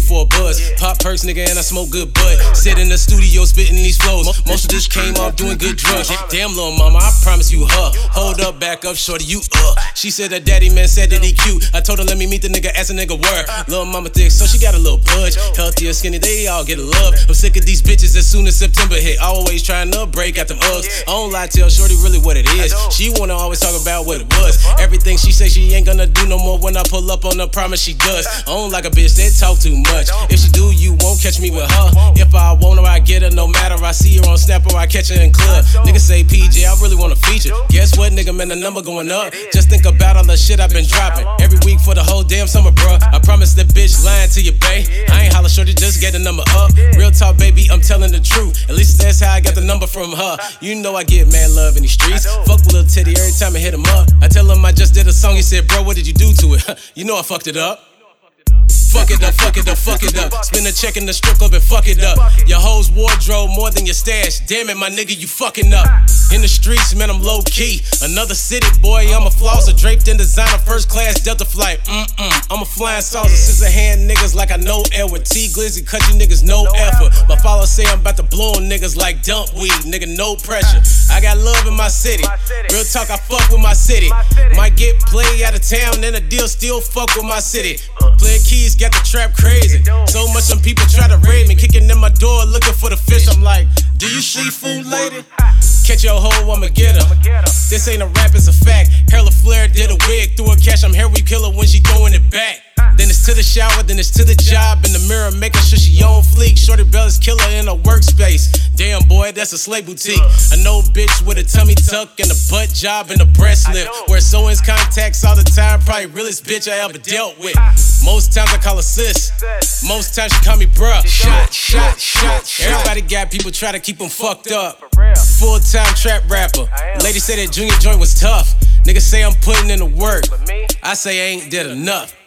for a buzz. Pop perks, nigga, and I smoke good bud. Sit in the studio spitting these flows. Most of this came off doing good drugs. Damn, little mama, I promise you her. Hold up, back up, shorty, you She said that daddy man said that he cute. I told her let me meet the nigga, ask a nigga word. Little mama thick, so she got a little pudge. Healthy or skinny, they all get love. I'm sick of these bitches as soon as September hit. Always trying to break out them Uggs. I don't lie, tell shorty really what it is. She wanna always talk about what it was. Everything she say she ain't gonna do no more. When I pull up on her, promise she does. I don't like a bitch that talk too much. If she do, you won't catch me with her. If I want her, I get her no matter. I see her on Snap or I catch her in club. Niggas say PJ, I really wanna feature. Guess what, nigga, man, the number going up. Just think about all the shit I've been dropping. Every week for the whole damn summer, bruh. I promise that bitch lying to you, bae. I ain't holla shorty, just get the number up. Real talk, baby, I'm telling the truth. At least that's how I got the number from her. You know I get mad love in these streets. Fuck with Lil Teddy every time I hit him up. I tell him I just did a song, he said, bro, what did you do to it? You know I fucked it up. Fuck it up, fuck it up, fuck it up. Spin a check in the strip club and fuck it up. Your hoe's wardrobe more than your stash. Damn it, my nigga, you fucking up. In the streets, man, I'm low key. Another city, boy, I'm a flosser. Draped in designer, first class Delta flight. I'm a flying saucer. Scissor hand niggas like I know air with T Glizzy. Cut you niggas, no effort. My followers say I'm about to blow on niggas like dump weed. Nigga, no pressure. I got love in my city. Real talk, I fuck with my city. Might get played out of town, then a deal still fuck with my city. Player keys got the trap crazy. So much some people try to raid me. Kicking in my door looking for the fish. I'm like, do you seafood, lady? Catch your hoe, I'ma get her. This ain't a rap, it's a fact. Carla Flair did a wig through her cash. I'm Harry Killer when she throwing it back. Then it's to the shower, then it's to the job. In the mirror, making sure she on fleek. Shorty Bella's killer in a workspace. Damn, boy, that's a slave boutique. I know a bitch with a tummy tuck and a butt job and a breast lift. Wear sewing contacts all the time. Probably realest bitch I ever dealt with. Most times I call her sis. Most times she call me bruh. Shot. Everybody got people try to keep them fucked up. Full-time trap rapper. Lady say that junior joint was tough. Niggas say I'm putting in the work. I say I ain't did enough.